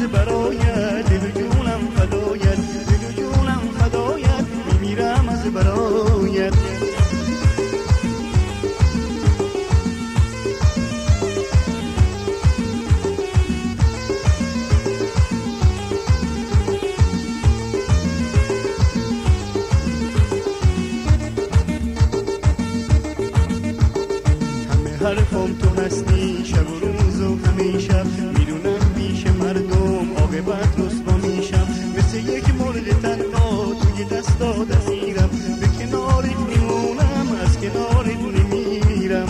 برایت، دل و جونم فدایت، دل و جونم فدایت، میمیرم از برایت. حرفم تو هستی شب و روز و همیشه، میدونم پیش مردم عاقبت رسوا میشم، مثل یک مرغ تنها توی دستات اسیرم، به کنارت میمونم از کنارت نمیرم.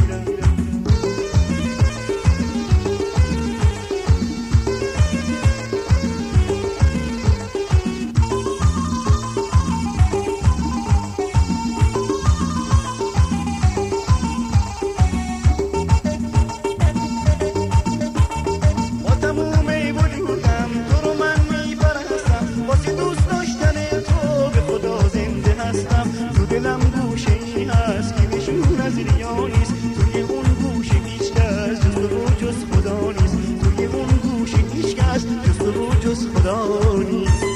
دلم گوشه ای هست که نشون از ریا نیست، توی اون گوشه هیچ کس جز تو جز خدا نیست، توی اون گوشه هیچ کس جز تو جز خدا نیست.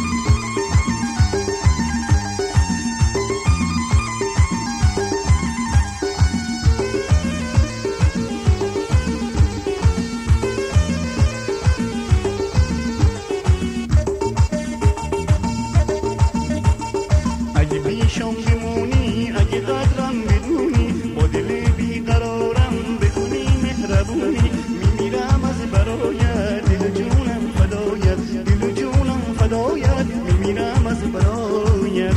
اگه پیشم بمونی، اگه قدرم بدونی، با دل بیقرارم بکنی مهربونی، میمیرم از برایت، دل جونم فدایت، دل جونم فدایت، میمیرم از برایت.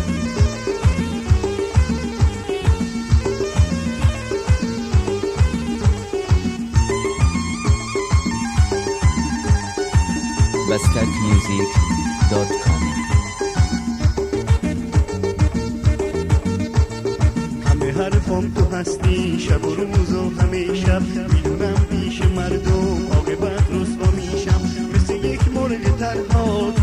bastakmusic.com. حرفم تو هستی شب و روز و همیشه، میدونم پیش مردم عاقبت رسوا میشم، مثل یک مرغ تنها